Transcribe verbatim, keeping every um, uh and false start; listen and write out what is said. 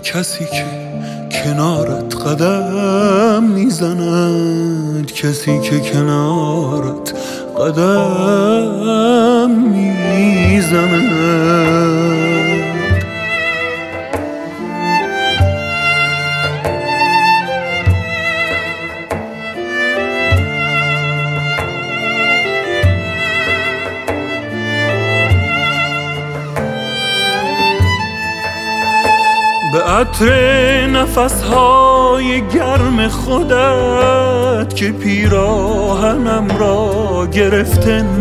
کسی که کنارت قدم میزند، کسی که کنارت قدم میزند. به عطر نفسهای گرم خودت که پیراهنم را گرفته